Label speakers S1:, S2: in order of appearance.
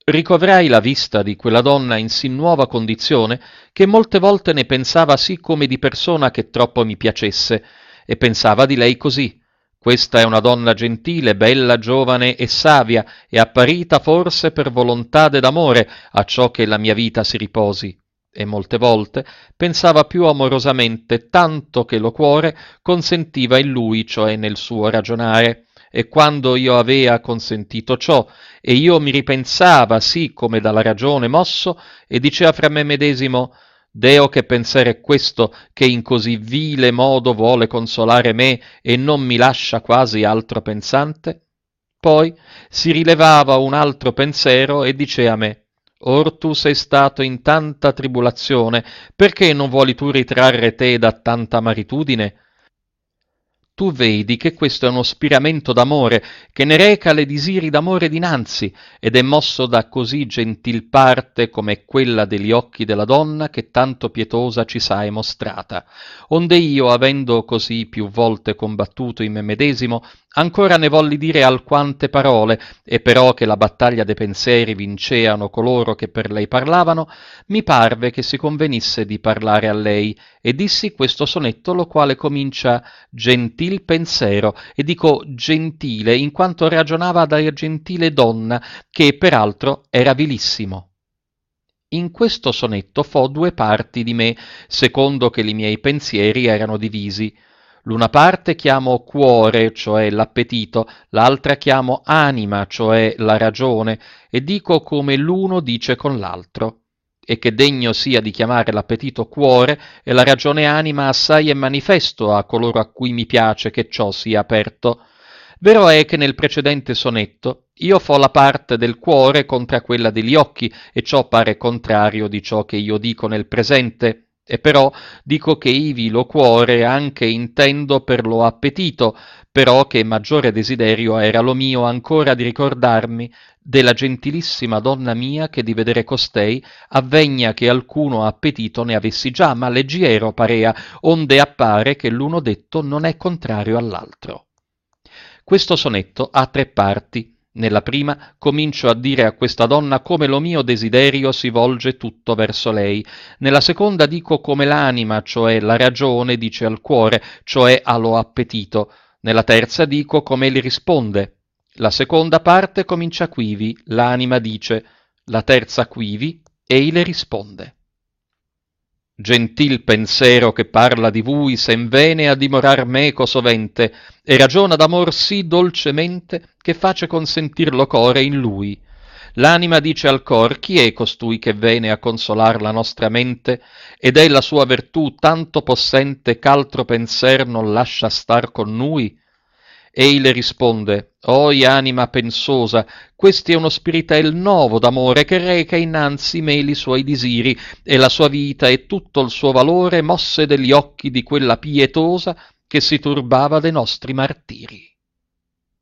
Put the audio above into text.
S1: Ricovrai la vista di quella donna in sì nuova condizione che molte volte ne pensava sì come di persona che troppo mi piacesse, e pensava di lei così: questa è una donna gentile, bella, giovane e savia, e apparita forse per volontà ed amore a ciò che la mia vita si riposi. E molte volte pensava più amorosamente, tanto che lo cuore consentiva in lui, cioè nel suo ragionare. E quando io avea consentito ciò, e io mi ripensava sì come dalla ragione mosso, e dicea fra me medesimo: Deo, che pensare è questo, che in così vile modo vuole consolare me e non mi lascia quasi altro pensante? Poi si rilevava un altro pensiero e dicea a me: Or tu sei stato in tanta tribulazione, perché non vuoli tu ritrarre te da tanta maritudine? Tu vedi che questo è uno spiramento d'amore che ne reca le disiri d'amore dinanzi, ed è mosso da così gentil parte come è quella degli occhi della donna che tanto pietosa ci s'ha mostrata. Onde io, avendo così più volte combattuto in me medesimo, ancora ne volli dire alquante parole, e però che la battaglia de pensieri vinceano coloro che per lei parlavano, mi parve che si convenisse di parlare a lei, e dissi questo sonetto, lo quale comincia: gentil pensero, e dico gentile in quanto ragionava da gentile donna, che peraltro era vilissimo. In questo sonetto fo due parti di me, secondo che li miei pensieri erano divisi. L'una parte chiamo cuore, cioè l'appetito, l'altra chiamo anima, cioè la ragione, e dico come l'uno dice con l'altro. E che degno sia di chiamare l'appetito cuore e la ragione anima assai è manifesto a coloro a cui mi piace che ciò sia aperto. Vero è che nel precedente sonetto io fo la parte del cuore contra quella degli occhi, e ciò pare contrario di ciò che io dico nel presente, e però dico che ivi lo cuore anche intendo per lo appetito, però che maggiore desiderio era lo mio ancora di ricordarmi della gentilissima donna mia, che di vedere costei avvegna che alcuno appetito ne avessi già, ma leggiero parea, onde appare che l'uno detto non è contrario all'altro. Questo sonetto ha tre parti. Nella prima comincio a dire a questa donna come lo mio desiderio si volge tutto verso lei. Nella seconda dico come l'anima, cioè la ragione, dice al cuore, cioè allo appetito. Nella terza dico come egli risponde. La seconda parte comincia quivi, l'anima dice, la terza quivi, ei le risponde. Gentil pensero che parla di vui sen vene a dimorar meco sovente, e ragiona d'amor sì dolcemente che face consentir lo core in lui. L'anima dice al cor: chi è costui che vene a consolar la nostra mente, ed è la sua vertù tanto possente ch'altro penser non lascia star con nui? Ei le risponde: oi anima pensosa, questi è uno spiritel novo d'amore che reca innanzi me li suoi disiri, e la sua vita e tutto il suo valore mosse degli occhi di quella pietosa che si turbava de nostri martiri.